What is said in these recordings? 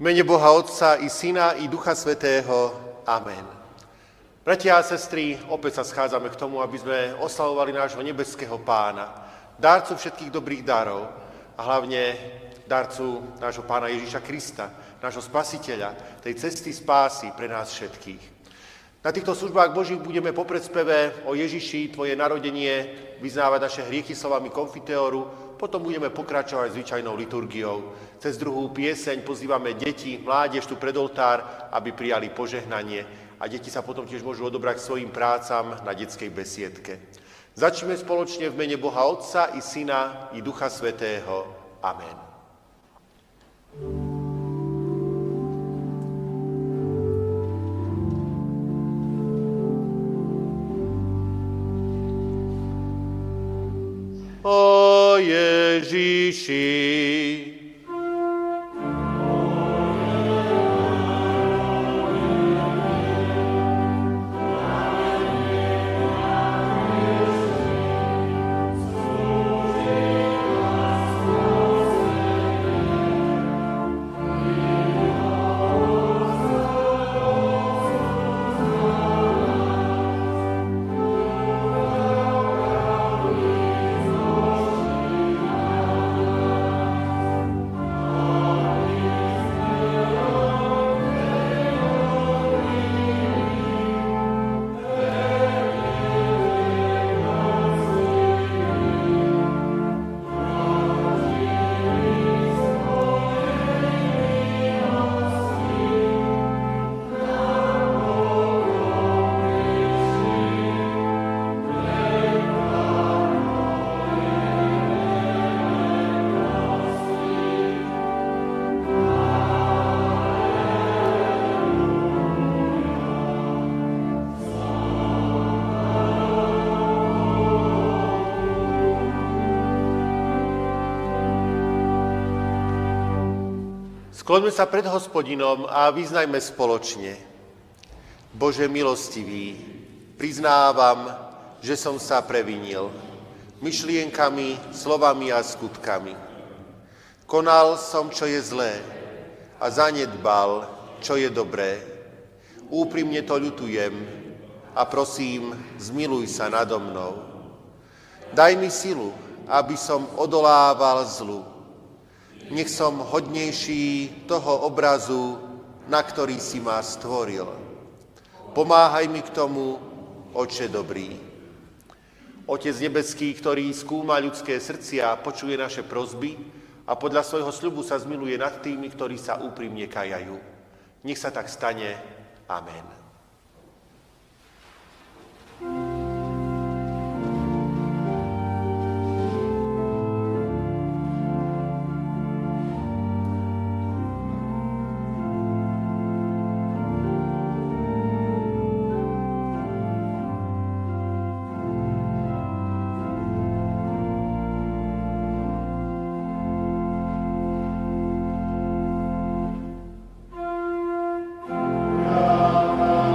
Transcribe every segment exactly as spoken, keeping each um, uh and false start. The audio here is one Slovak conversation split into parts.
mene Boha Otca i Syna i Ducha Svätého. Amen. Bratia a sestry, opäť sa schádzame k tomu, aby sme oslavovali nášho nebeského Pána, darcu všetkých dobrých darov a hlavne darcu nášho Pána Ježiša Krista, nášho Spasiteľa, tej cesty spásy pre nás všetkých. Na týchto službách Božích budeme po predspeve o Ježiši, tvoje narodenie, vyznávať naše hriechy slovami konfiteóru, potom budeme pokračovať zvyčajnou liturgiou. Cez druhú pieseň pozývame deti, mládež tu pred oltár, aby prijali požehnanie a deti sa potom tiež môžu odobrať k svojim prácam na detskej besiedke. Začneme spoločne v mene Boha Otca i Syna i Ducha Svätého. Amen. O Ježiši, skloňme sa pred Hospodinom a vyznajme spoločne. Bože milostivý, priznávam, že som sa previnil myšlienkami, slovami a skutkami. Konal som, čo je zlé a zanedbal, čo je dobré. Úprimne to ľutujem a prosím, zmiluj sa nado mnou. Daj mi silu, aby som odolával zlu. Nech som hodnejší toho obrazu, na ktorý si ma stvoril. Pomáhaj mi k tomu, Otče dobrý. Otec nebeský, ktorý skúma ľudské srdcia, počuje naše prosby a podľa svojho sľubu sa zmiluje nad tými, ktorí sa úprimne kajajú. Nech sa tak stane. Amen. Amen.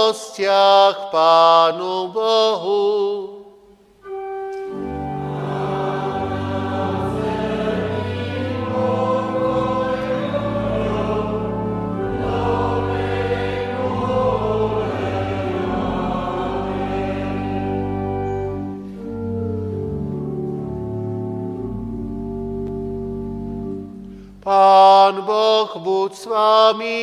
radostiach Pánu Bohu. Pán Boh buď s vámi.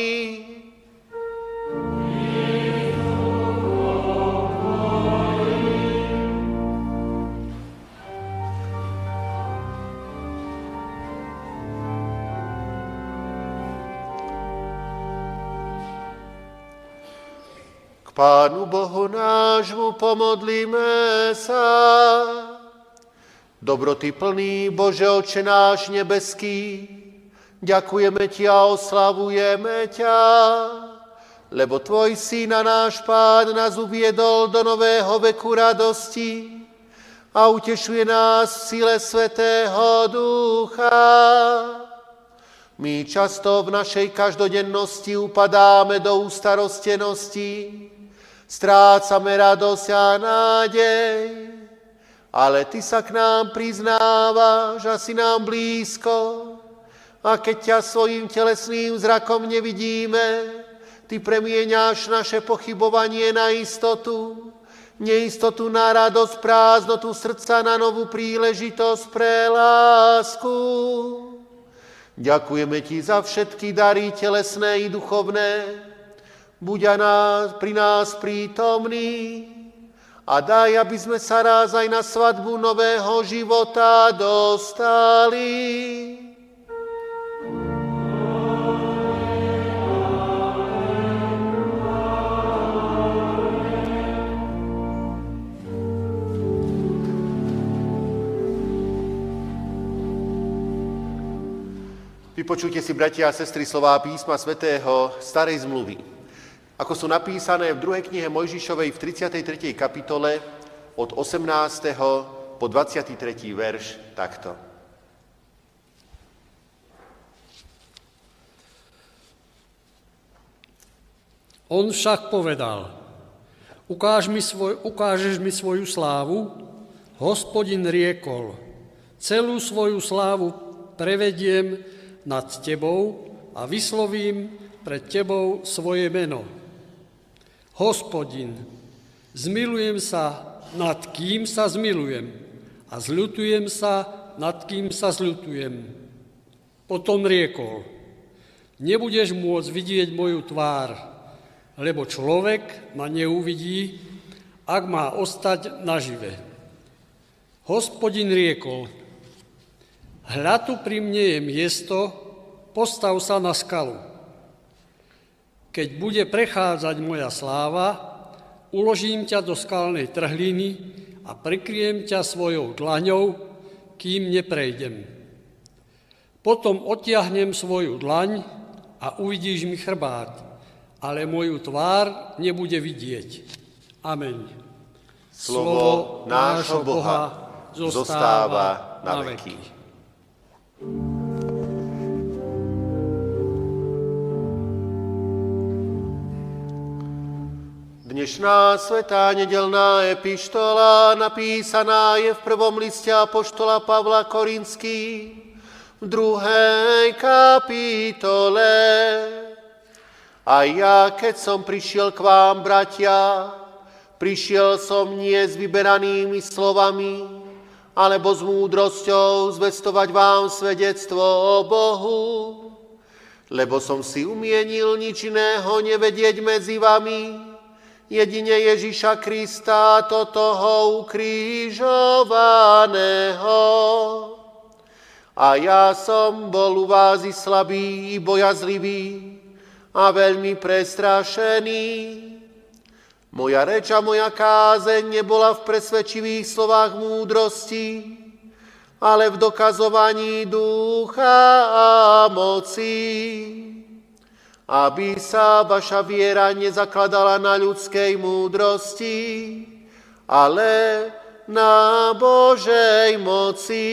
K Pánu Bohu nášmu pomodlíme sa. Dobroty plný Bože Otče náš nebeský, ďakujeme Ti a oslavujeme ťa, lebo Tvoj Syn a náš Pán nás uviedol do nového veku radosti a utešuje nás v sile Svätého Ducha. My často v našej každodennosti upadáme do ústarostenosti, strácame radosť a nádej, ale Ty sa k nám priznávaš a si nám blízko. A keď ťa svojim telesným zrakom nevidíme, Ty premieňaš naše pochybovanie na istotu, neistotu na radosť, prázdnotu srdca na novú príležitosť pre lásku. Ďakujeme Ti za všetky dary telesné i duchovné. Buď a nás, pri nás prítomný a daj, aby sme sa raz aj na svadbu nového života dostali. Vypočujte si, bratia a sestry, slová písma svätého Starej zmluvy, ako sú napísané v druhej knihe Mojžišovej v tridsiatej tretej kapitole od osemnásteho po dvadsiaty tretí verš takto. On však povedal: Ukáž mi svoj, ukážeš mi svoju slávu? Hospodin riekol: Celú svoju slávu prevediem nad tebou a vyslovím pred tebou svoje meno. Hospodin, zmilujem sa, nad kým sa zmilujem, a zľutujem sa, nad kým sa zľutujem. Potom riekol: Nebudeš môcť vidieť moju tvár, lebo človek ma neuvidí, ak má ostať nažive. Hospodin riekol: Hľa, tu pri mne je miesto, postav sa na skalu. Keď bude prechádzať moja sláva, uložím ťa do skalnej trhliny a prikryjem ťa svojou dlaňou, kým neprejdem. Potom odtiahnem svoju dlaň a uvidíš mi chrbát, ale moju tvár nebude vidieť. Amen. Slovo nášho Boha zostáva na veky. Dnešná svätá nedeľná epištola napísaná je v prvom liste apoštola Pavla Korinským v druhej kapitole. A ja, keď som prišiel k vám, bratia, prišiel som nie s vyberanými slovami, alebo s múdrosťou zvestovať vám svedectvo o Bohu, lebo som si umienil nič iného nevedieť medzi vami, jedine Ježiša Krista, to toho ukrižovaného. A ja som bol u vás i slabý, i bojazlivý, a veľmi prestrašený. Moja reč a moja kázeň nebola v presvedčivých slovách múdrosti, ale v dokazovaní ducha a moci, aby sa vaša viera nezakladala na ľudskej múdrosti, ale na Božej moci.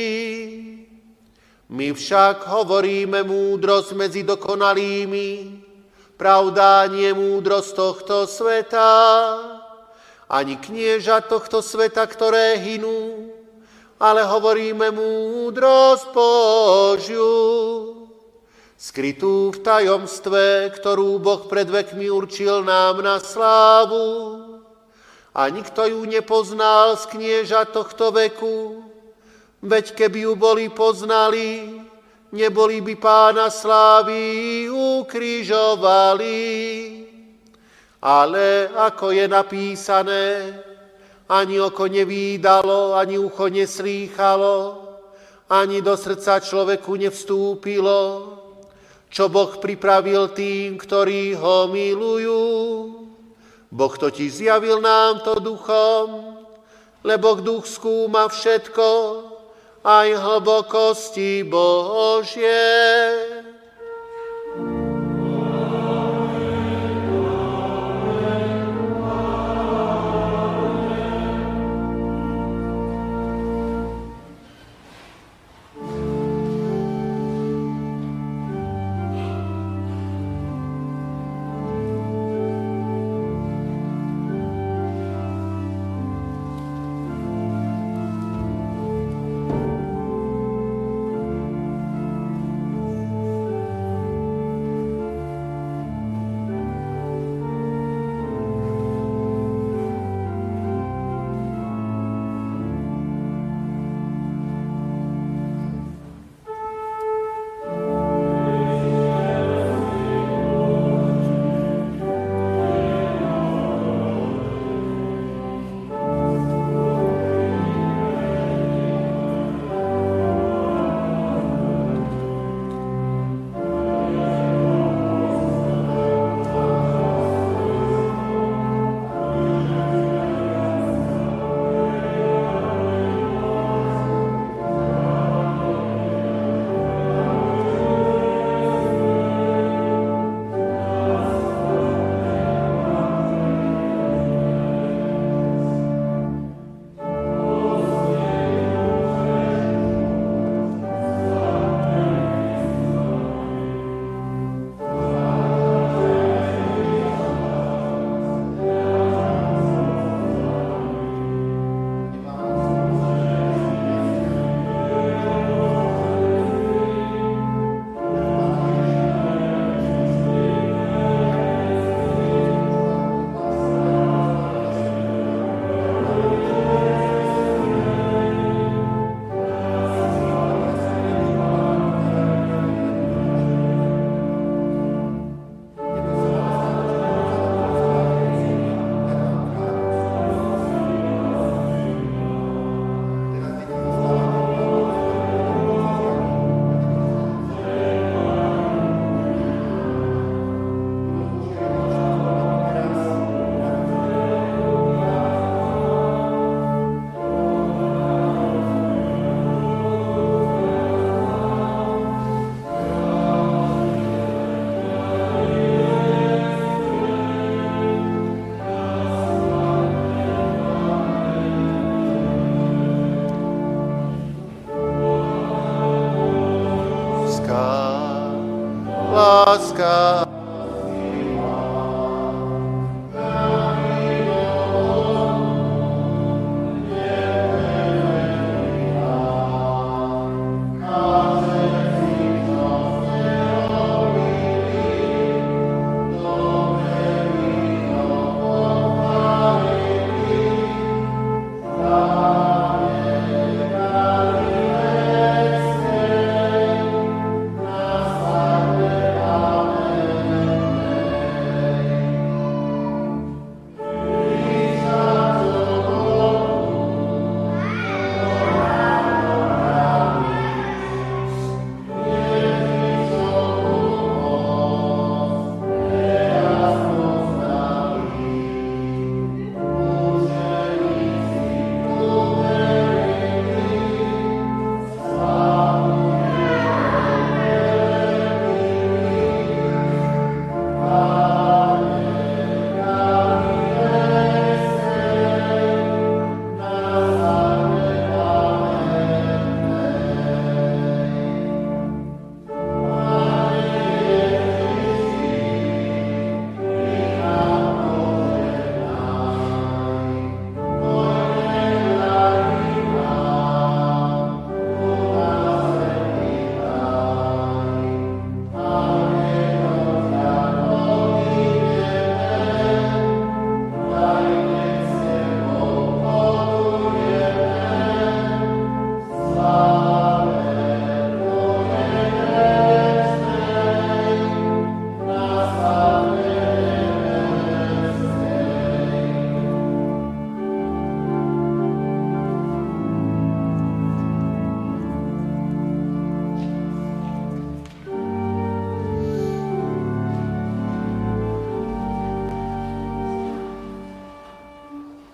My však hovoríme múdrosť medzi dokonalými, pravda nie múdrosť tohto sveta, ani knieža tohto sveta, ktoré hynú, ale hovoríme múdrosť Božiu, skrytú v tajomstve, ktorú Boh pred vekmi určil nám na slávu. A nikto ju nepoznal z knieža tohto veku, veď keby ju boli poznali, neboli by Pána slávy ukrižovali. Ale ako je napísané, ani oko nevídalo, ani ucho neslýchalo, ani do srdca človeku nevstúpilo, čo Boh pripravil tým, ktorí ho milujú. Boh totiž zjavil nám to duchom, lebo duch skúma všetko, aj hlbokosti Božie.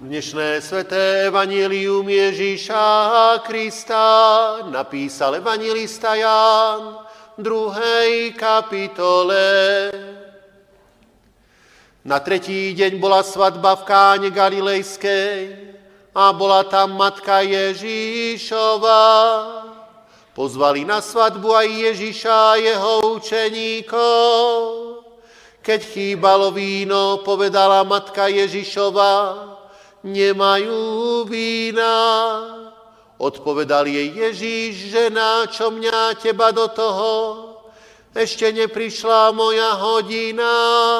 Dnešné sväté evanjelium Ježíša Krista napísal evanjelista Ján v druhej kapitole. Na tretí deň bola svadba v Káne Galilejskej a bola tam matka Ježíšova. Pozvali na svadbu aj Ježíša a jeho učeníkov. Keď chýbalo víno, povedala matka Ježíšova: nemajú vína. Odpovedal jej Ježíš: žena, čo mňa teba do toho? Ešte neprišla moja hodina.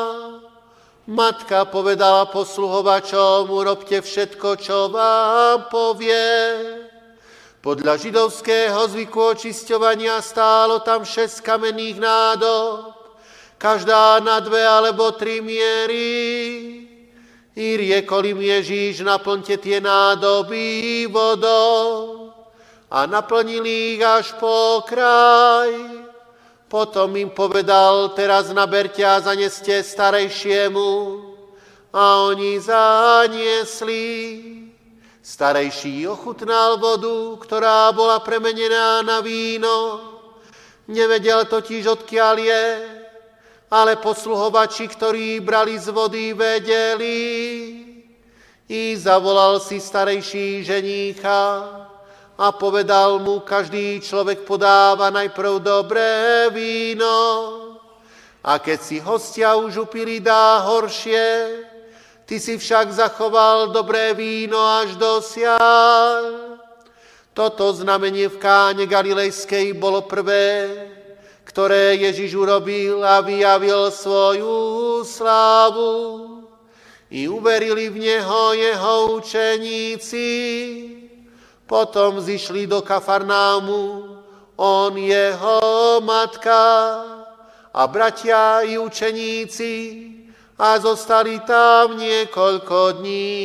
Matka povedala posluhovačom: urobte všetko, čo vám povie. Podľa židovského zvyku očisťovania stálo tam šesť kamenných nádob, každá na dve alebo tri miery. I riekol im Ježíš: naplňte tie nádoby vodou. A naplnili ich až po kraj. Potom im povedal: teraz naberte a zaneste starejšiemu. A oni zaniesli. Starejší ochutnal vodu, ktorá bola premenená na víno. Nevedel totiž, odkiaľ je, ale posluhovači, ktorí brali z vody, vedeli. I zavolal si starejší ženícha a povedal mu: každý človek podáva najprv dobré víno, a keď si hostia už upili, dá horšie. Ty si však zachoval dobré víno až dosiaľ. Toto znamenie v Káne Galilejskej bolo prvé, ktoré Ježiš urobil, a vyjavil svoju slávu. I uverili v neho jeho učeníci. Potom zišli do Kafarnámu, on, jeho matka a bratia i učeníci, a zostali tam niekoľko dní.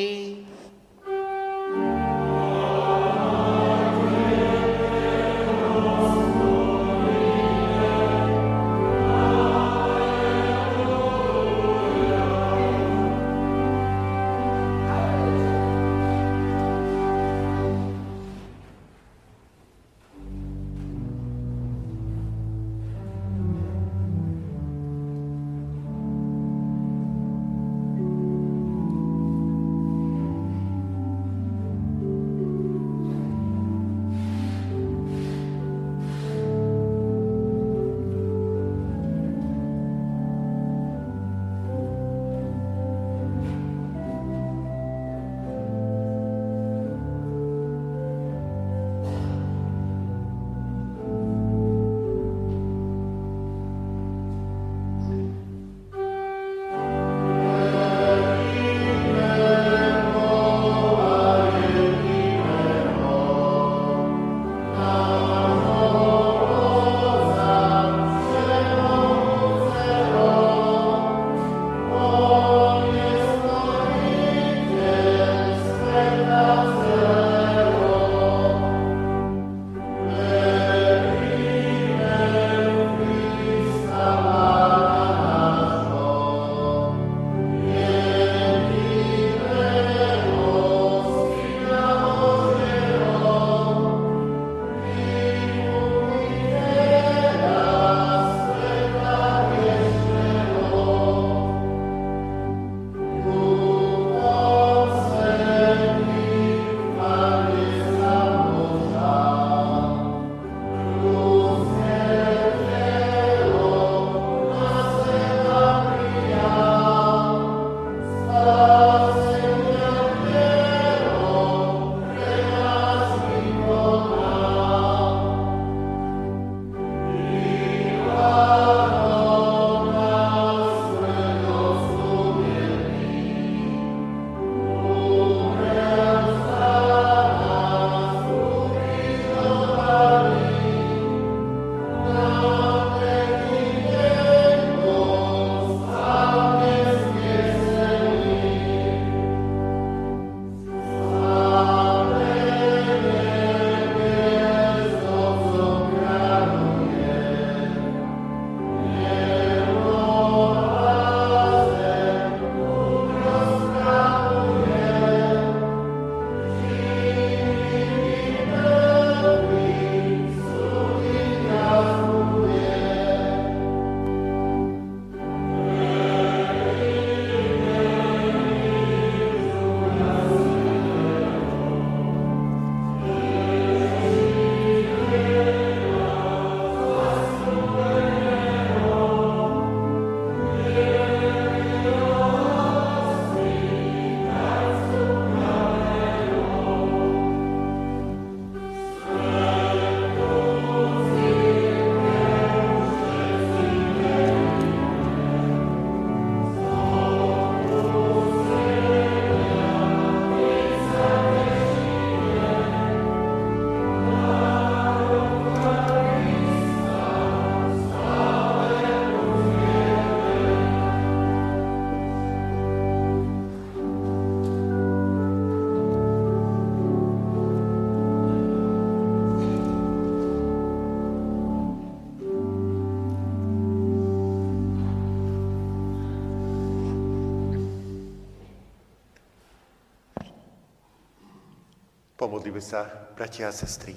Pomodlíme sa, bratia a sestry.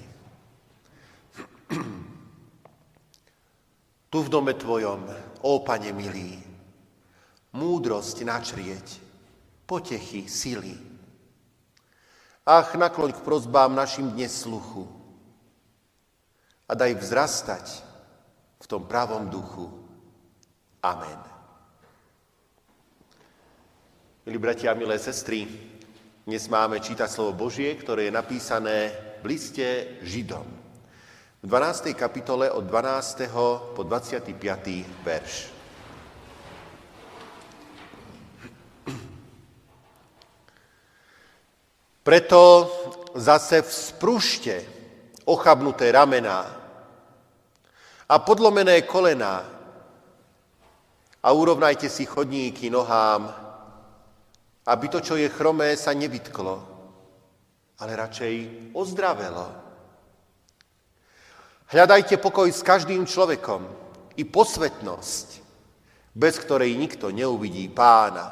Tu v dome Tvojom, ó Pane milý, múdrosť načrieť, potechy, sily. Ach, nakloň k prosbám našim dnes sluchu a daj vzrastať v tom pravom duchu. Amen. Milí bratia a milé sestry, dnes máme čítať slovo Božie, ktoré je napísané v liste Židom. V dvanástej kapitole od dvanásteho po dvadsiaty piaty verš. Preto zase vzpružte ochabnuté ramená a podlomené kolená a urovnajte si chodníky nohám, aby to, čo je chromé, sa nevytklo, ale radšej ozdravelo. Hľadajte pokoj s každým človekom i posvetnosť, bez ktorej nikto neuvidí Pána.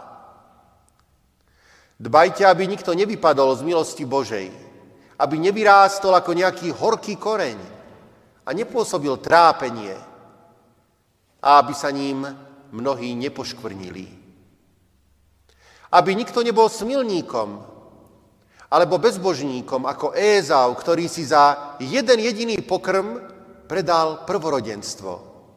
Dbajte, aby nikto nevypadol z milosti Božej, aby nevyrástol ako nejaký horký koreň a nepôsobil trápenie a aby sa ním mnohí nepoškvrnili. Aby nikto nebol smilníkom alebo bezbožníkom ako Ézau, ktorý si za jeden jediný pokrm predal prvorodenstvo.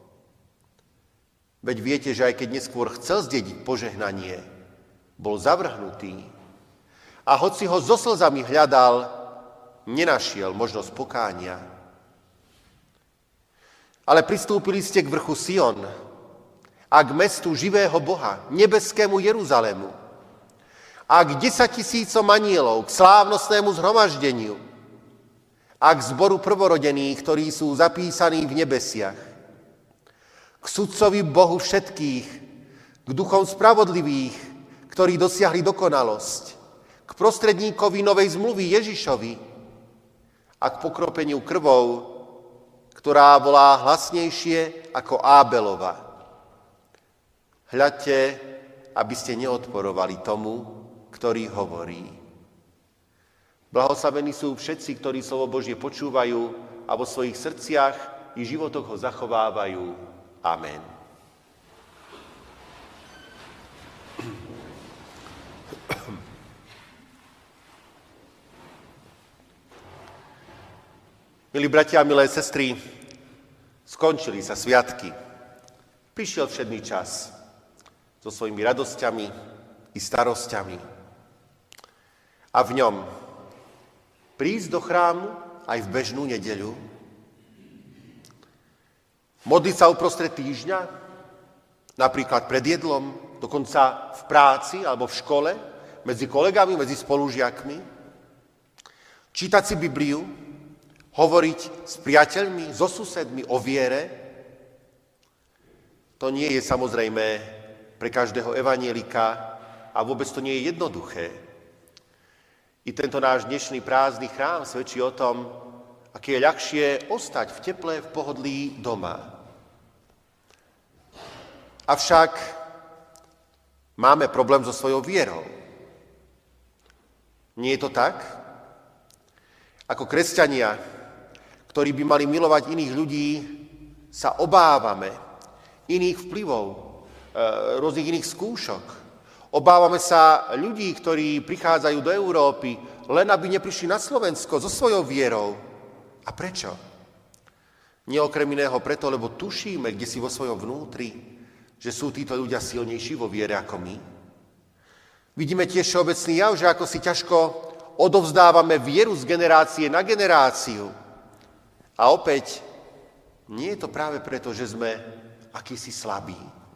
Veď viete, že aj keď neskôr chcel zdediť požehnanie, bol zavrhnutý a hoci ho so slzami hľadal, nenašiel možnosť pokánia. Ale pristúpili ste k vrchu Sion a k mestu živého Boha, nebeskému Jeruzalému, a k desaťtisícom anielov, k slávnostnému zhromaždeniu a k zboru prvorodených, ktorí sú zapísaní v nebesiach, k sudcovi Bohu všetkých, k duchom spravodlivých, ktorí dosiahli dokonalosť, k prostredníkovi novej zmluvy Ježišovi a k pokropeniu krvou, ktorá volá hlasnejšie ako Ábelova. Hľadte, aby ste neodporovali tomu, ktorý hovorí. Blahoslavení sú všetci, ktorí slovo Božie počúvajú a vo svojich srdciach i životoch ho zachovávajú. Amen. Milí bratia a milé sestry, skončili sa sviatky. Prišiel všedný čas so svojimi radosťami i starosťami. A v ňom prísť do chrámu aj v bežnú nedeľu, modliť sa uprostred týždňa, napríklad pred jedlom, dokonca v práci alebo v škole, medzi kolegami, medzi spolužiakmi, čítať si Bibliu, hovoriť s priateľmi, so susedmi o viere. To nie je samozrejme pre každého evanjelika a vôbec to nie je jednoduché. I tento náš dnešný prázdny chrám svedčí o tom, aké je ľahšie ostať v teple, v pohodlí doma. Avšak máme problém so svojou vierou. Nie je to tak? Ako kresťania, ktorí by mali milovať iných ľudí, sa obávame iných vplyvov, rôznych iných skúšok. Obávame sa ľudí, ktorí prichádzajú do Európy, len aby neprišli na Slovensko so svojou vierou. A prečo? Nie okrem iného preto, lebo tušíme, kde si vo svojom vnútri, že sú títo ľudia silnejší vo viere ako my. Vidíme tiež všeobecný jav, že ako si ťažko odovzdávame vieru z generácie na generáciu. A opäť, nie je to práve preto, že sme akýsi slabí.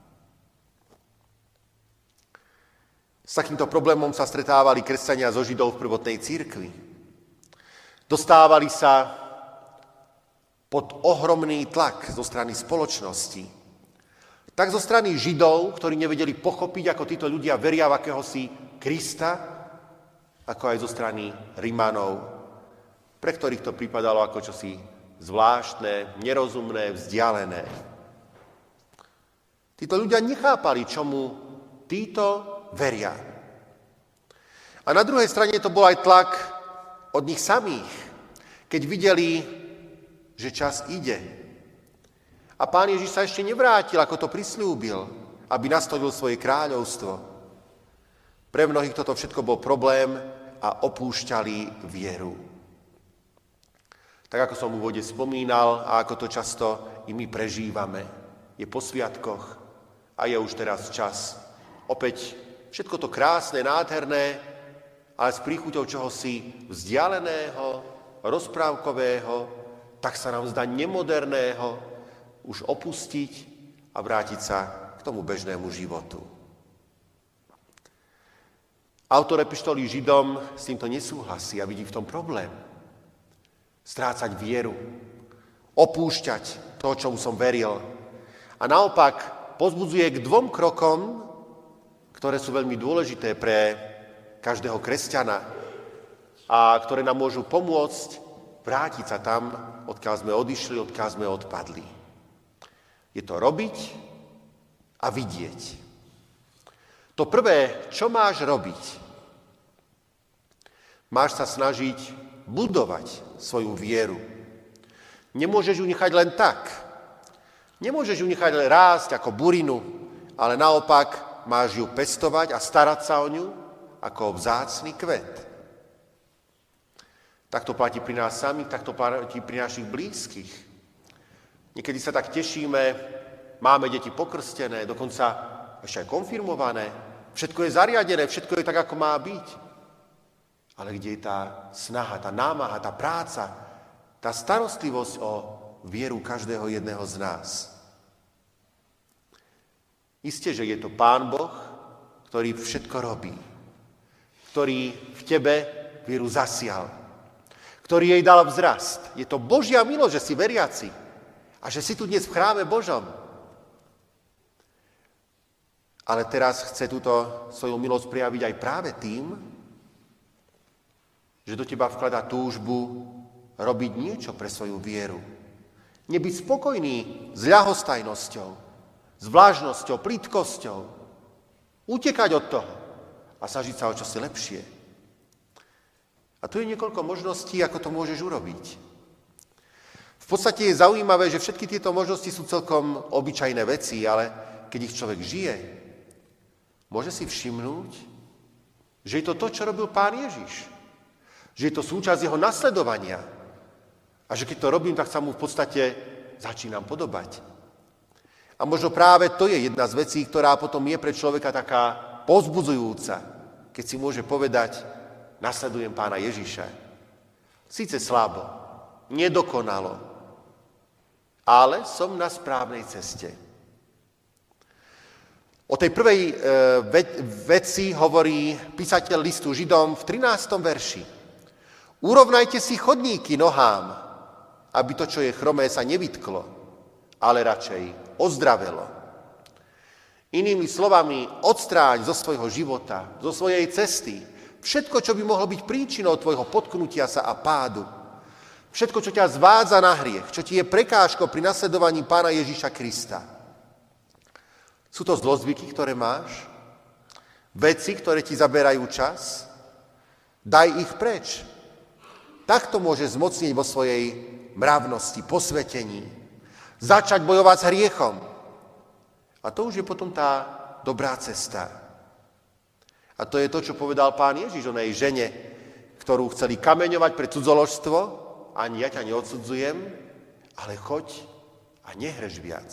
S takýmto problémom sa stretávali kresťania zo Židov v prvotnej cirkvi. Dostávali sa pod ohromný tlak zo strany spoločnosti. Tak zo strany Židov, ktorí nevedeli pochopiť, ako títo ľudia veria v akéhosi Krista, ako aj zo strany Rimanov, pre ktorých to pripadalo ako čosi zvláštne, nerozumné, vzdialené. Títo ľudia nechápali, čomu títo veria. A na druhej strane to bol aj tlak od nich samých, keď videli, že čas ide. A Pán Ježiš sa ešte nevrátil, ako to prisľúbil, aby nastolil svoje kráľovstvo. Pre mnohých toto všetko bol problém a opúšťali vieru. Tak ako som v úvode spomínal a ako to často i my prežívame, je po sviatkoch a je už teraz čas. Opäť všetko to krásne, nádherné, ale s príchuťou čohosi vzdialeného, rozprávkového, tak sa nám zdá nemoderného, už opustiť a vrátiť sa k tomu bežnému životu. Autor epištoly Židom s týmto nesúhlasí a vidí v tom problém. Strácať vieru, opúšťať to, čomu som veril. A naopak pozbudzuje k dvom krokom, ktoré sú veľmi dôležité pre každého kresťana a ktoré nám môžu pomôcť vrátiť sa tam, odkiaľ sme odišli, odkiaľ sme odpadli. Je to robiť a vidieť. To prvé, čo máš robiť? Máš sa snažiť budovať svoju vieru. Nemôžeš ju nechať len tak. Nemôžeš ju nechať len rásť ako burinu, ale naopak máš ju pestovať a starať sa o ňu ako o vzácny kvet. Tak to platí pri nás samých, tak to platí pri našich blízkych. Niekedy sa tak tešíme, máme deti pokrstené, dokonca ešte aj konfirmované. Všetko je zariadené, všetko je tak, ako má byť. Ale kde je tá snaha, tá námaha, tá práca, tá starostlivosť o vieru každého jedného z nás? Isté, že je to Pán Boh, ktorý všetko robí, ktorý v tebe vieru zasial, ktorý jej dal vzrast. Je to Božia milosť, že si veriaci a že si tu dnes v chráme Božom. Ale teraz chce túto svoju milosť prejaviť aj práve tým, že do teba vkladá túžbu robiť niečo pre svoju vieru. Nebyť spokojný s ľahostajnosťou, s vlážnosťou, plítkosťou. Utekať od toho a snažiť sa o čosi lepšie. A tu je niekoľko možností, ako to môžeš urobiť. V podstate je zaujímavé, že všetky tieto možnosti sú celkom obyčajné veci, ale keď ich človek žije, môže si všimnúť, že je to to, čo robil Pán Ježiš. Že je to súčasť jeho nasledovania. A že keď to robím, tak sa mu v podstate začínam podobať. A možno práve to je jedna z vecí, ktorá potom je pre človeka taká povzbudzujúca, keď si môže povedať, nasledujem Pána Ježiša. Síce slabo, nedokonalo, ale som na správnej ceste. O tej prvej e, ve- veci hovorí písateľ listu Židom v trinástom verši. Urovnajte si chodníky nohám, aby to, čo je chromé, sa nevytklo, ale radšej ozdravelo. Inými slovami, odstráň zo svojho života, zo svojej cesty, všetko, čo by mohlo byť príčinou tvojho potknutia sa a pádu. Všetko, čo ťa zvádza na hriech, čo ti je prekážkou pri nasledovaní Pána Ježiša Krista. Sú to zlozvyky, ktoré máš? Veci, ktoré ti zaberajú čas? Daj ich preč. Takto môžeš zmocniť vo svojej mravnosti, posvetení. Začať bojovať s hriechom. A to už je potom tá dobrá cesta. A to je to, čo povedal Pán Ježiš onej žene, ktorú chceli kameňovať pre cudzoložstvo. Ani ja ťa neodsudzujem, ale choď a nehreš viac.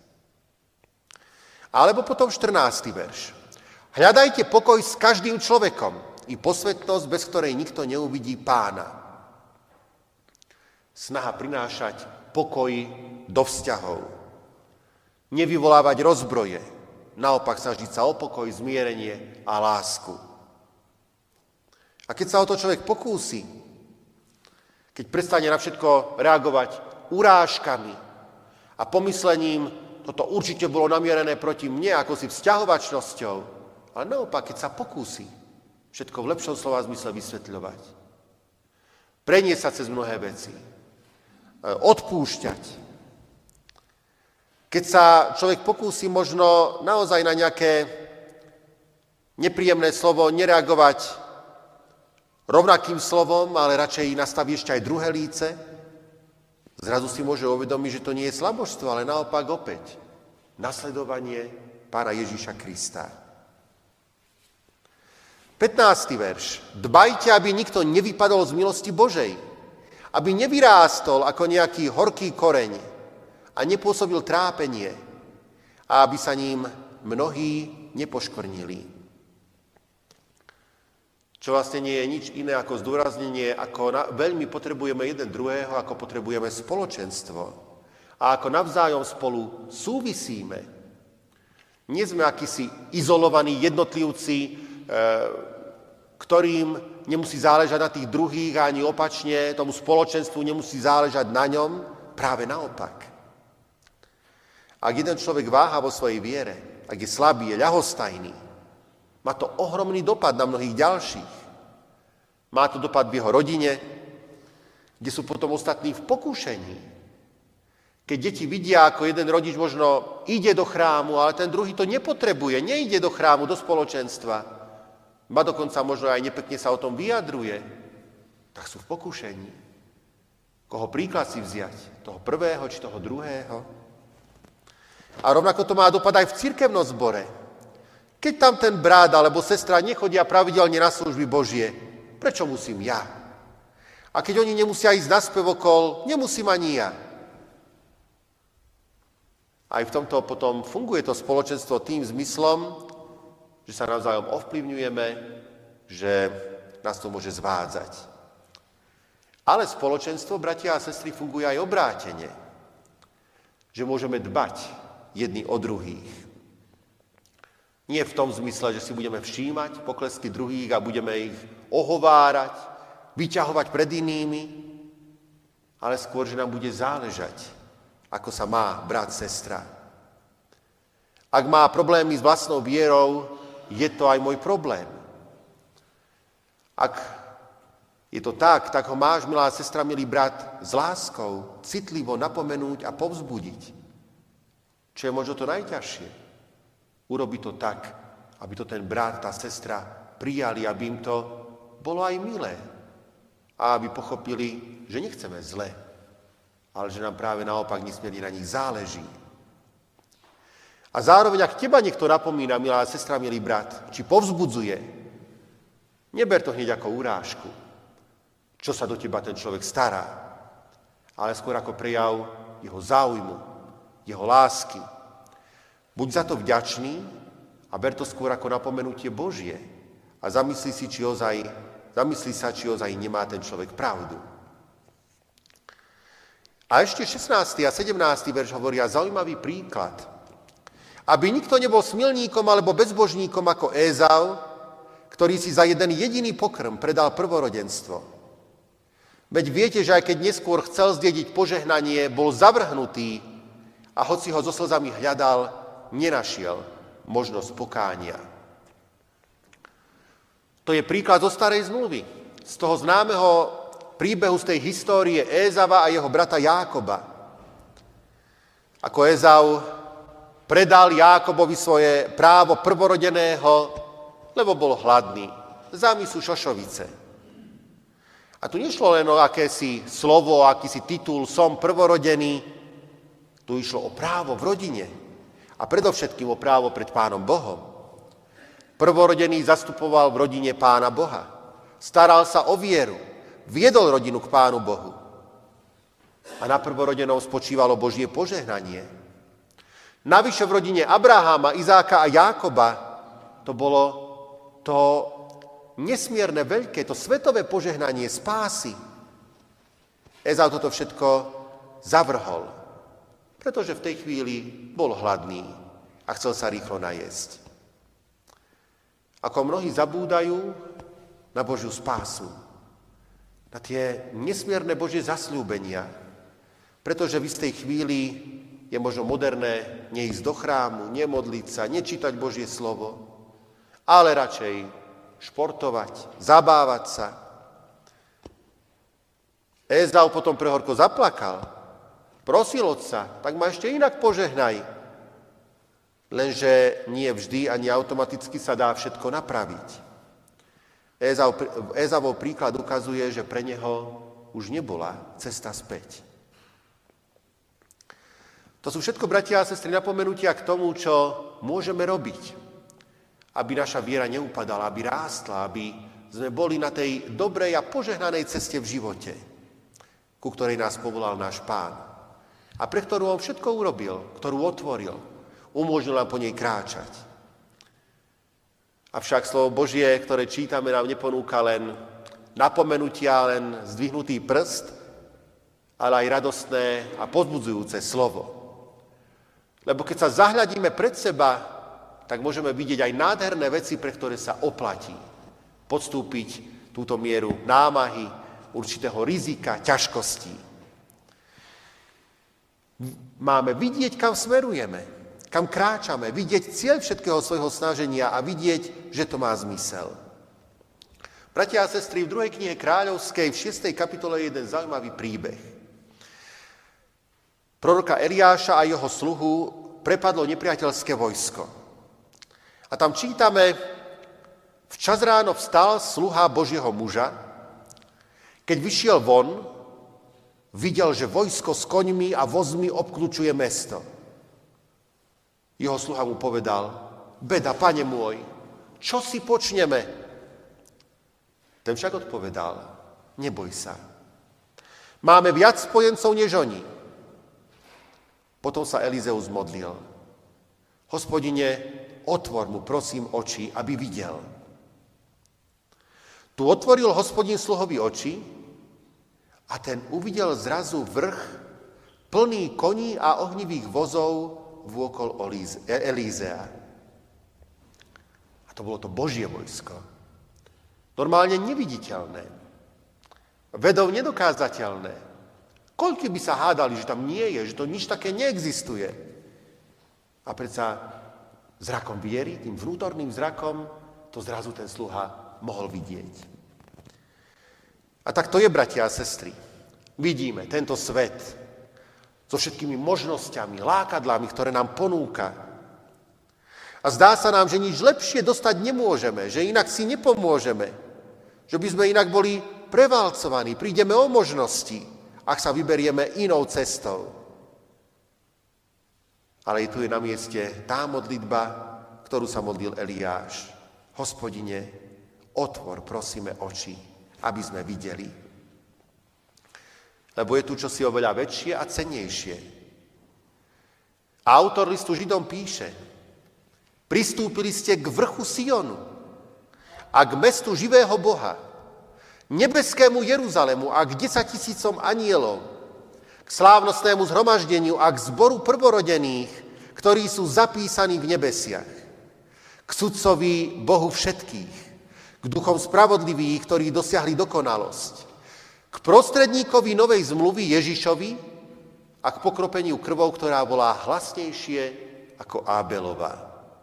Alebo potom štrnásty verš. Hľadajte pokoj s každým človekom i posvetnosť, bez ktorej nikto neuvidí Pána. Snaha prinášať pokoj do vzťahov. Nevyvolávať rozbroje, naopak snažiť sa o pokoj, zmierenie a lásku. A keď sa o to človek pokúsi, keď prestane na všetko reagovať urážkami a pomyslením, toto určite bolo namierené proti mne, ako si vzťahovačnosťou, ale naopak, keď sa pokúsi všetko v lepšom slova zmysle vysvetľovať, preniesť sa cez mnohé veci, odpúšťať. Keď sa človek pokúsi možno naozaj na nejaké nepríjemné slovo nereagovať rovnakým slovom, ale radšej nastaví ešte aj druhé líce, zrazu si môže uvedomiť, že to nie je slabožstvo, ale naopak opäť nasledovanie Pána Ježíša Krista. pätnásty verš. Dbajte, aby nikto nevypadol z milosti Božej, aby nevyrástol ako nejaký horký koreň a nepôsobil trápenie a aby sa ním mnohí nepoškvrnili. Čo vlastne nie je nič iné ako zdôraznenie, ako na, veľmi potrebujeme jeden druhého, ako potrebujeme spoločenstvo a ako navzájom spolu súvisíme. Nie sme akýsi izolovaní jednotlivci, e, ktorým nemusí záležať na tých druhých, ani opačne, tomu spoločenstvu nemusí záležať na ňom, práve naopak. Ak jeden človek váha vo svojej viere, ak je slabý, je ľahostajný, má to ohromný dopad na mnohých ďalších. Má to dopad v jeho rodine, kde sú potom ostatní v pokúšení. Keď deti vidia, ako jeden rodič možno ide do chrámu, ale ten druhý to nepotrebuje, nejde do chrámu, do spoločenstva, ba dokonca možno aj nepekne sa o tom vyjadruje, tak sú v pokúšení. Koho príklad si vziať? Toho prvého či toho druhého? A rovnako to má dopad aj v cirkevnom zbore. Keď tam ten brat alebo sestra nechodia pravidelne na služby Božie, prečo musím ja? A keď oni nemusia ísť na spev okol, nemusím ani ja. Aj v tomto potom funguje to spoločenstvo tým zmyslom, že sa navzájom ovplyvňujeme, že nás to môže zvádzať. Ale spoločenstvo, bratia a sestry, funguje aj obrátene. Že môžeme dbať jedni o druhých. Nie v tom zmysle, že si budeme všímať poklesky druhých a budeme ich ohovárať, vyťahovať pred inými, ale skôr, že nám bude záležať, ako sa má brat, sestra. Ak má problémy s vlastnou vierou, je to aj môj problém. Ak je to tak, tak ho máš, milá sestra, milý brat, s láskou, citlivo napomenúť a povzbudiť. Čo je možno to najťažšie. Urobiť to tak, aby to ten brat, tá sestra prijali, aby im to bolo aj milé. A aby pochopili, že nechceme zle, ale že nám práve naopak nesmierne na nich záleží. A zároveň, ak teba niekto napomína, milá sestra, milý brat, či povzbudzuje, neber to hneď ako urážku, čo sa do teba ten človek stará, ale skôr ako prejav jeho záujmu, jeho lásky. Buď za to vďačný a ber to skôr ako napomenutie Božie a zamyslí si, či ozaj, zamyslí sa, či ozaj nemá ten človek pravdu. A ešte šestnásty a sedemnásty verš hovoria zaujímavý príklad. Aby nikto nebol smilníkom alebo bezbožníkom ako Ézau, ktorý si za jeden jediný pokrm predal prvorodenstvo. Veď viete, že aj keď neskôr chcel zdediť požehnanie, bol zavrhnutý a hoci ho so slzami hľadal, nenašiel možnosť pokánia. To je príklad zo starej zmluvy, z toho známeho príbehu z tej histórie Ézava a jeho brata Jákoba. Ako Ézau predal Jákobovi svoje právo prvorodeného, lebo bol hladný. Zámisu šošovice. A tu nešlo len o akési slovo, akýsi titul, som prvorodený. Tu išlo o právo v rodine. A predovšetkým o právo pred Pánom Bohom. Prvorodený zastupoval v rodine Pána Boha. Staral sa o vieru. Viedol rodinu k Pánu Bohu. A na prvorodenom spočívalo Božie požehnanie. Navyše v rodine Abraháma, Izáka a Jákoba to bolo to nesmierne veľké, to svetové požehnanie spásy. Ézau toto všetko zavrhol, pretože v tej chvíli bol hladný a chcel sa rýchlo najesť. Ako mnohí zabúdajú na Božiu spásu, na tie nesmierne Božie zasľúbenia, pretože v istej chvíli je možno moderné neísť do chrámu, nemodliť sa, nečítať Božie slovo, ale radšej športovať, zabávať sa. Ézau potom prehorko zaplakal, prosil otca, tak ma ešte inak požehnaj. Lenže nie vždy ani automaticky sa dá všetko napraviť. Ézavov príklad ukazuje, že pre neho už nebola cesta späť. To sú všetko, bratia a sestry, napomenutia k tomu, čo môžeme robiť, aby naša viera neupadala, aby rástla, aby sme boli na tej dobrej a požehnanej ceste v živote, ku ktorej nás povolal náš Pán. A pre ktorú on všetko urobil, ktorú otvoril, umožnil nám po nej kráčať. Avšak slovo Božie, ktoré čítame, nám neponúka len napomenutia, len zdvihnutý prst, ale aj radostné a povzbudzujúce slovo. Lebo keď sa zahľadíme pred seba, tak môžeme vidieť aj nádherné veci, pre ktoré sa oplatí podstúpiť túto mieru námahy, určitého rizika, ťažkostí. Máme vidieť, kam smerujeme, kam kráčame, vidieť cieľ všetkého svojho snaženia a vidieť, že to má zmysel. Bratia a sestry, v druhej knihe Kráľovskej v šiestej kapitole je jeden zaujímavý príbeh. Proroka Eliáša a jeho sluhu prepadlo nepriateľské vojsko. A tam čítame: včas ráno vstal sluha Božieho muža, keď vyšiel von, videl, že vojsko s koňmi a vozmi obkľúčuje mesto. Jeho sluha mu povedal: beda, pane môj, čo si počneme? Ten však odpovedal: neboj sa. Máme viac spojencov než oni. Potom sa Elizeus modlil: Hospodine, otvor mu, prosím, oči, aby videl. Tu otvoril Hospodin sluhovi oči a ten uvidel zrazu vrch plný koní a ohnivých vozov vôkol Elízea. A to bolo to Božie vojsko. Normálne neviditeľné. Vedou nedokázateľné. Koľko by sa hádali, že tam nie je, že to nič také neexistuje. A predsa zrakom viery, tým vnútorným zrakom, to zrazu ten sluha mohol vidieť. A tak to je, bratia a sestry. Vidíme tento svet so všetkými možnosťami, lákadlami, ktoré nám ponúka. A zdá sa nám, že nič lepšie dostať nemôžeme, že inak si nepomôžeme, že by sme inak boli prevalcovaní, prídeme o možnosti, ak sa vyberieme inou cestou. Ale tu je na mieste tá modlitba, ktorú sa modlil Eliáš. Hospodine, otvor, prosíme, oči, aby sme videli. Lebo je tu čosi oveľa väčšie a cennejšie. A autor listu Židom píše: pristúpili ste k vrchu Sionu a k mestu živého Boha, nebeskému Jeruzalému a k desaťtisícom anielov, k slávnostnému zhromaždeniu a k zboru prvorodených, ktorí sú zapísaní v nebesiach, k sudcovi Bohu všetkých, k duchom spravodlivých, ktorí dosiahli dokonalosť, k prostredníkovi novej zmluvy Ježišovi a k pokropeniu krvou, ktorá volá hlasnejšie ako Ábelová.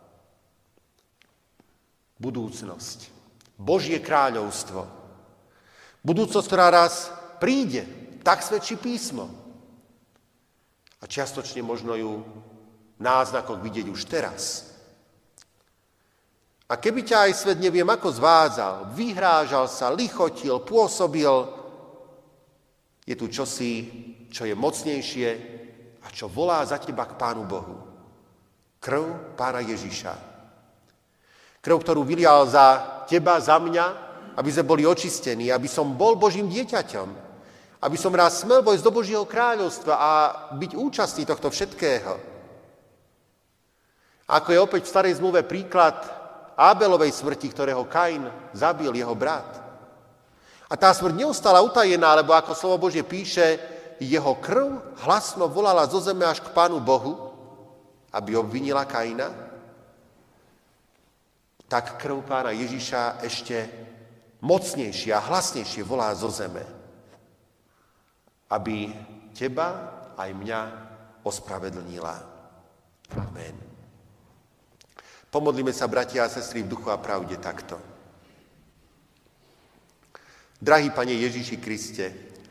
Budúcnosť, Božie kráľovstvo, budúcnosť, ktorá raz príde, tak svedčí písmo. A čiastočne možno ju v náznakoch vidieť už teraz. A keby ťa aj svet neviem ako zvádzal, vyhrážal sa, lichotil, pôsobil, je tu čosi, čo je mocnejšie a čo volá za teba k Pánu Bohu. Krv Pána Ježiša. Krv, ktorú vylial za teba, za mňa, aby sme boli očistení, aby som bol Božím dieťaťom, aby som raz smel vojsť do Božieho kráľovstva a byť účastný tohto všetkého. Ako je opäť v starej zmluve príklad Ábelovej smrti, ktorého Kain zabil jeho brat. A tá smrť neostala utajená, lebo ako slovo Božie píše, jeho krv hlasno volala zo zeme až k Pánu Bohu, aby obvinila Kaina. Tak krv Pána Ježiša ešte mocnejšie a hlasnejšie volá zo zeme, aby teba aj mňa ospravedlnila. Amen. Pomodlíme sa, bratia a sestry, v duchu a pravde takto. Drahý Pane Ježiši Kriste,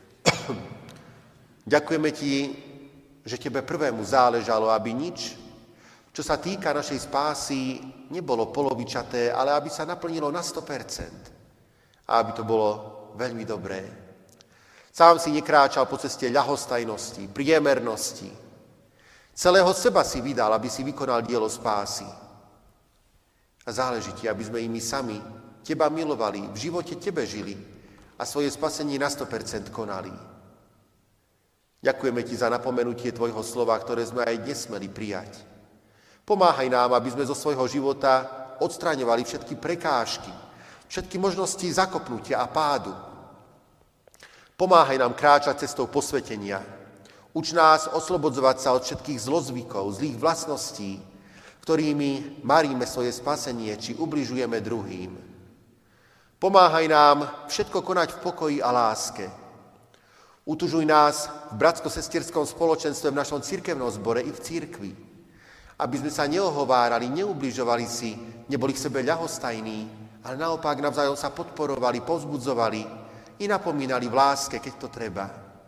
ďakujeme Ti, že Tebe prvému záležalo, aby nič, čo sa týka našej spásy, nebolo polovičaté, ale aby sa naplnilo na sto percent. a aby to bolo veľmi dobré. Sám si nekráčal po ceste ľahostajnosti, priemernosti. Celého seba si vydal, aby si vykonal dielo spásy. A záleží ti, aby sme i my sami teba milovali, v živote tebe žili a svoje spasenie na sto percent konali. Ďakujeme ti za napomenutie tvojho slova, ktoré sme aj dnes smeli prijať. Pomáhaj nám, aby sme zo svojho života odstraňovali všetky prekážky, všetky možnosti zakopnutia a pádu. Pomáhaj nám kráčať cestou posvetenia. Uč nás oslobodzovať sa od všetkých zlozvykov, zlých vlastností, ktorými maríme svoje spasenie, či ubližujeme druhým. Pomáhaj nám všetko konať v pokoji a láske. Utužuj nás v bratsko-sestierskom spoločenstve v našom cirkevnom zbore i v cirkvi, aby sme sa neohovárali, neubližovali si, neboli k sebe ľahostajní, ale naopak navzájom sa podporovali, povzbudzovali i napomínali v láske, keď to treba.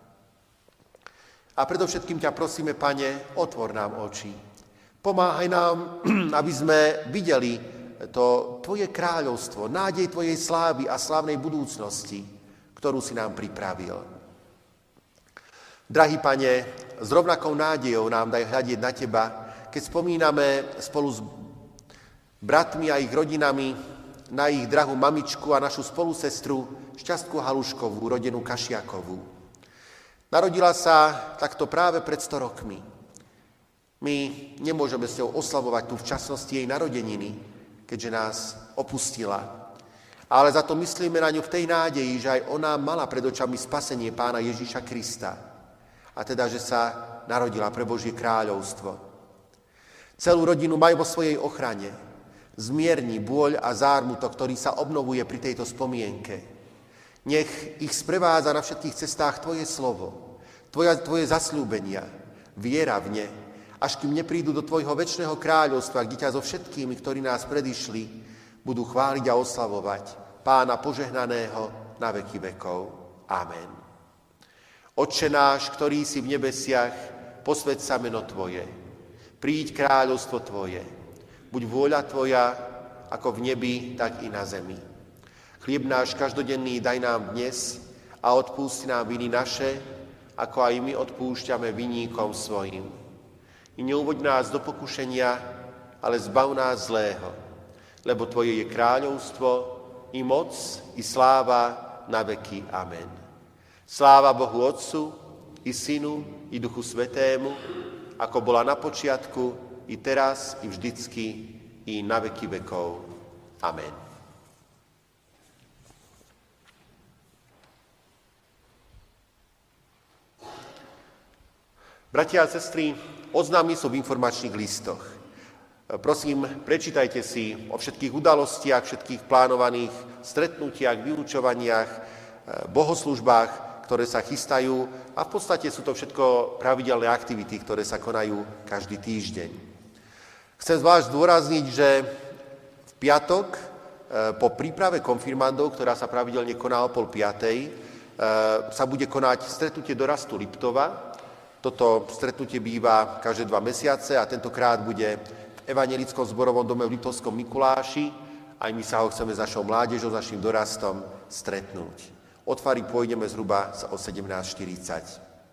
A predovšetkým ťa prosíme, Pane, otvor nám oči. Pomáhaj nám, aby sme videli to Tvoje kráľovstvo, nádej Tvojej slávy a slávnej budúcnosti, ktorú si nám pripravil. Drahý Pane, s rovnakou nádejou nám daj hľadieť na Teba, keď spomíname spolu s bratmi a ich rodinami na ich drahú mamičku a našu spolusestru Šťastku Haluškovú, rodenú Kašiakovú. Narodila sa takto práve pred sto rokmi. My nemôžeme s ňou oslavovať tu v časnosti jej narodeniny, keďže nás opustila. Ale za to myslíme na ňu v tej nádeji, že aj ona mala pred očami spasenie Pána Ježíša Krista. A teda, že sa narodila pre Božie kráľovstvo. Celú rodinu majú vo svojej ochrane. Zmierni bôľ a zármutok, ktorý sa obnovuje pri tejto spomienke. Nech ich sprevádza na všetkých cestách Tvoje slovo, tvoja, Tvoje zasľúbenia, viera v ne, až kým neprídu do Tvojho večného kráľovstva, kde ťa so všetkými, ktorí nás predišli, budú chváliť a oslavovať Pána požehnaného na veky vekov. Amen. Otče náš, ktorý si v nebesiach, posväť sa meno Tvoje. Príď kráľovstvo Tvoje. Buď vôľa Tvoja, ako v nebi, tak i na zemi. Chlieb náš každodenný daj nám dnes a odpústi nám viny naše, ako aj my odpúšťame viníkom svojim. I neuvoď nás do pokušenia, ale zbav nás zlého, lebo Tvoje je kráľovstvo, i moc, i sláva na veky. Amen. Sláva Bohu Otcu, i Synu, i Duchu Svätému, ako bola na počiatku, i teraz, i vždycky, i na veky vekov. Amen. Bratia a sestry, oznámy sú v informačných listoch. Prosím, prečítajte si o všetkých udalostiach, všetkých plánovaných stretnutiach, vyučovaniach, bohoslužbách, ktoré sa chystajú a v podstate sú to všetko pravidelné aktivity, ktoré sa konajú každý týždeň. Chcem zvlášť zdôrazniť, že v piatok po príprave konfirmandov, ktorá sa pravidelne koná o pol piatej, sa bude konať stretnutie dorastu Liptova. Toto stretnutie býva každé dva mesiace a tentokrát bude v Evanjelickom zborovom dome v Liptovskom Mikuláši. Aj my sa ho chceme s našou mládežou, s našim dorastom stretnúť. Od fary pôjdeme zhruba o sedemnásť štyridsať.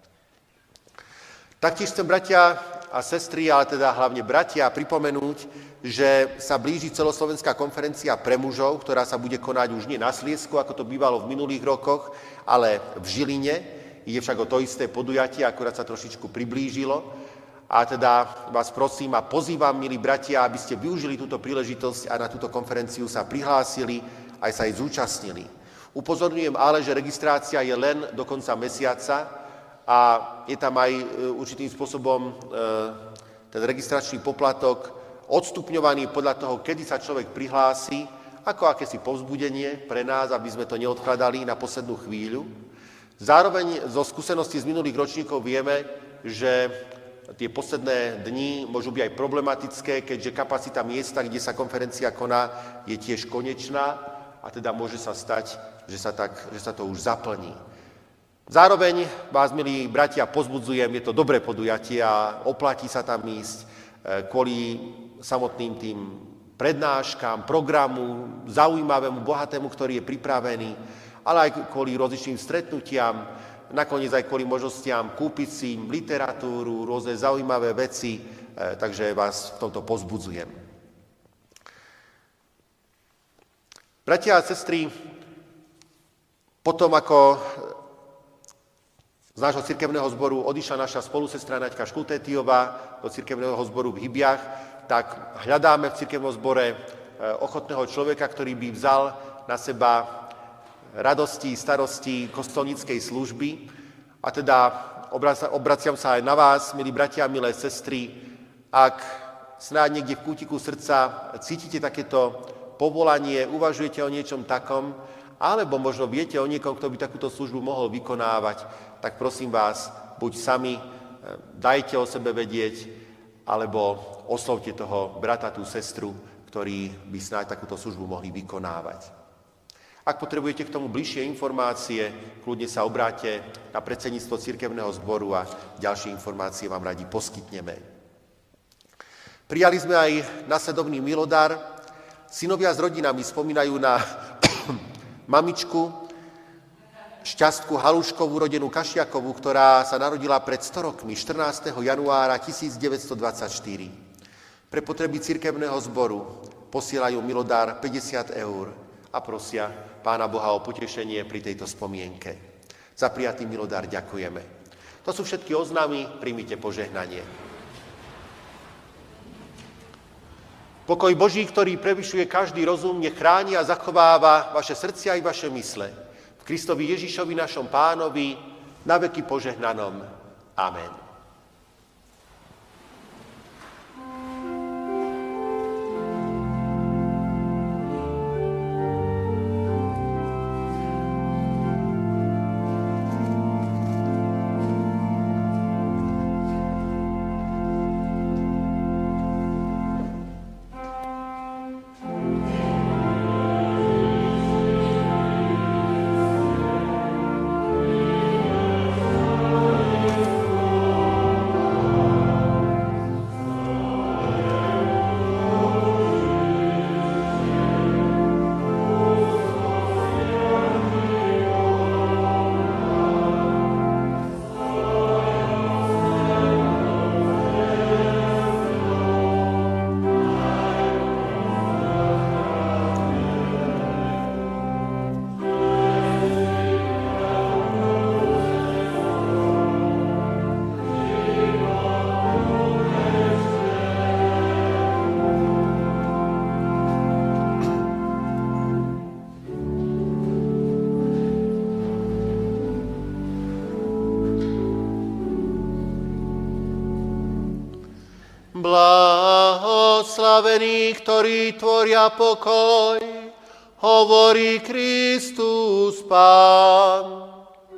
Taktiež chcem, bratia a sestry, ale teda hlavne bratia, pripomenúť, že sa blíži celoslovenská konferencia pre mužov, ktorá sa bude konať už nie na Sliesku, ako to bývalo v minulých rokoch, ale v Žiline. Ide však o to isté podujatie, akurát sa trošičku priblížilo. A teda vás prosím a pozývam, milí bratia, aby ste využili túto príležitosť a na túto konferenciu sa prihlásili, aj sa aj zúčastnili. Upozorňujem ale, že registrácia je len do konca mesiaca a je tam aj určitým spôsobom ten registračný poplatok odstupňovaný podľa toho, kedy sa človek prihlási, ako akési povzbudenie pre nás, aby sme to neodkladali na poslednú chvíľu. Zároveň zo skúseností z minulých ročníkov vieme, že tie posledné dni môžu byť aj problematické, keďže kapacita miesta, kde sa konferencia koná, je tiež konečná a teda môže sa stať, že sa, tak, že sa to už zaplní. Zároveň vás, milí bratia, pozbudzujem, je to dobré podujatie a oplatí sa tam ísť kvôli samotným tým prednáškam, programu, zaujímavému, bohatému, ktorý je pripravený, ale aj kvôli rozličným stretnutiam, nakoniec aj kvôli možnostiam kúpiť si literatúru, rôzne zaujímavé veci, takže vás v tomto povzbudzujem. Bratia a sestry, potom ako z nášho cirkevného zboru odišla naša spolusestra Naďka Škultétiová do cirkevného zboru v Hybiach, tak hľadáme v cirkevnom zbore ochotného človeka, ktorý by vzal na seba radosti, starosti kostolníckej služby. A teda obraciam sa aj na vás, milí bratia a milé sestry, ak snáď niekde v kútiku srdca cítite takéto povolanie, uvažujete o niečom takom, alebo možno viete o niekom, kto by takúto službu mohol vykonávať, tak prosím vás, buď sami, dajte o sebe vedieť, alebo oslovte toho brata, tú sestru, ktorí by snáď takúto službu mohli vykonávať. Ak potrebujete k tomu bližšie informácie, kľudne sa obráte na predsedníctvo cirkevného zboru a ďalšie informácie vám radi poskytneme. Prijali sme aj nasledovný milodar. Synovia s rodinami spomínajú na mamičku, Šťastku Haluškovú, rodenú Kašiakovú, ktorá sa narodila pred sto rokmi, štrnásteho januára tisícdeväťstodvadsaťštyri. Pre potreby cirkevného zboru posielajú milodár päťdesiat eur a prosia Pána Boha o potešenie pri tejto spomienke. Za prijatý milodár ďakujeme. To sú všetky oznámy, príjmite požehnanie. Pokoj Boží, ktorý prevyšuje každý rozum, nech chráni a zachováva vaše srdcia i vaše mysle. V Kristovi Ježišovi, našom Pánovi, na veky požehnanom. Amen. Blahoslavení, ktorí tvoria pokoj, hovorí Kristus Pán.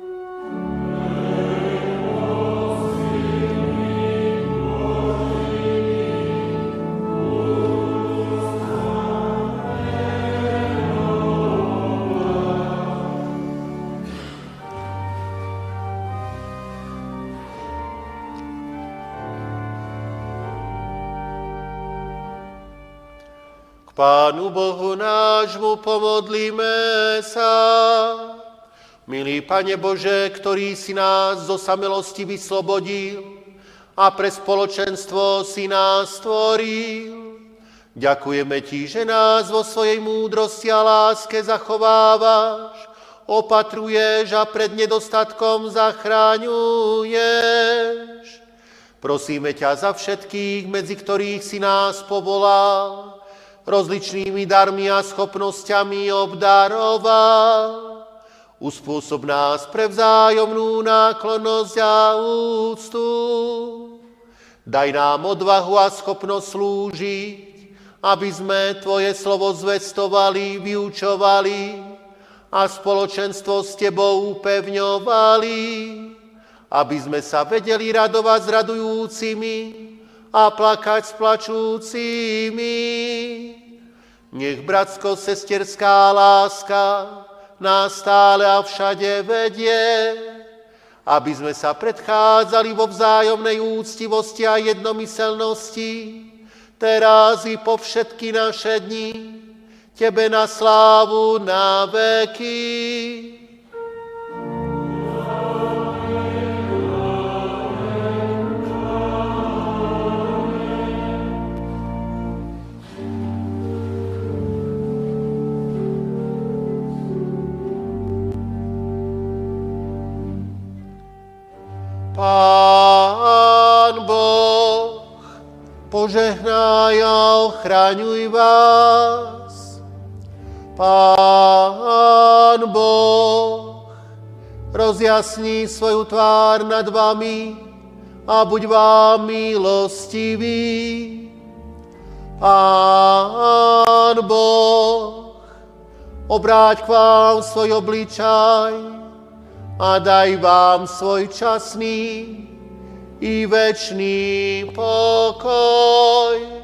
Pánu Bohu nášmu pomodlíme sa. Milý Pane Bože, ktorý si nás zo samelosti vyslobodil a pre spoločenstvo si nás stvoril, ďakujeme Ti, že nás vo svojej múdrosti a láske zachovávaš, opatruješ a pred nedostatkom zachraňuješ. Prosíme ťa za všetkých, medzi ktorých si nás povolal, rozličnými darmi a schopnosťami obdaroval. Uspôsob nás pre vzájomnú náklonnosť a úctu. Daj nám odvahu a schopnosť slúžiť, aby sme Tvoje slovo zvestovali, vyučovali a spoločenstvo s Tebou upevňovali, aby sme sa vedeli radovať s radujúcimi a plakať s plačúcimi. Nech bratsko-sesterská láska nás stále a všade vedie, aby sme sa predchádzali vo vzájomnej úctivosti a jednomyselnosti, teraz i po všetky naše dni, Tebe na slávu na veky. Pán Boh, požehnaj a ochraňuj vás. Pán Boh, rozjasni svoju tvár nad vami a buď vám milostivý. Pán Boh, obráť k vám svoj obličaj a daj vám svoj časný i večný pokoj.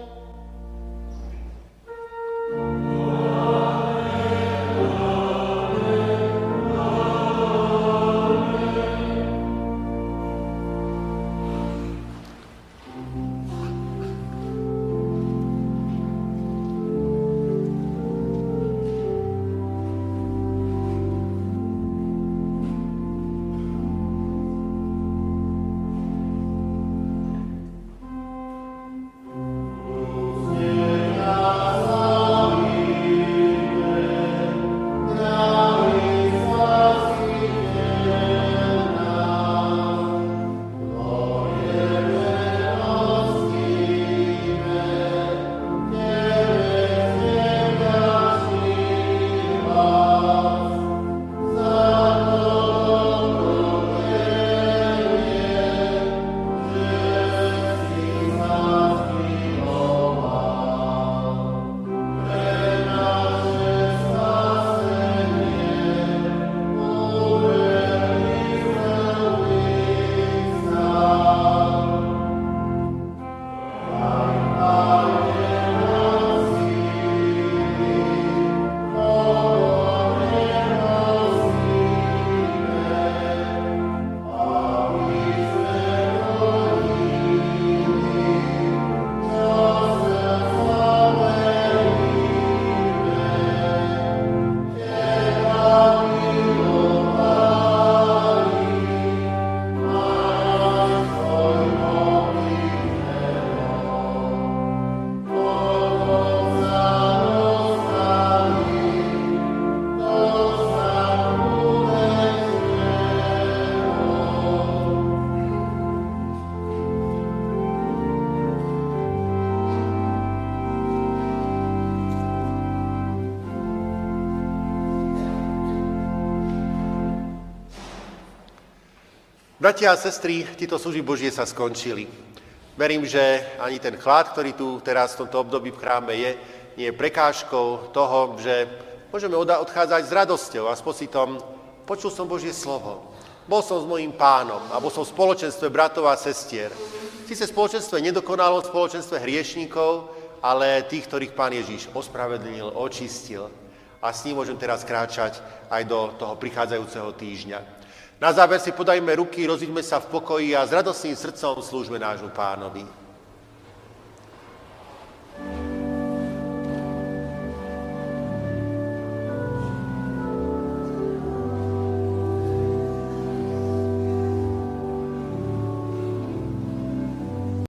Bratia a sestry, títo služby Božie sa skončili. Verím, že ani ten chlad, ktorý tu teraz v tomto období v chráme je, nie je prekážkou toho, že môžeme odchádzať s radosťou a s pocitom, počul som Božie slovo, bol som s mojím pánom a bol som v spoločenstve bratov a sestier. Sice spoločenstve nedokonalom, spoločenstve hriešníkov, ale tých, ktorých Pán Ježiš ospravedlnil, očistil. A s ním môžem teraz kráčať aj do toho prichádzajúceho týždňa. Na záver si podajme ruky, rozíďme sa v pokoji a s radostným srdcom slúžme nášmu Pánovi.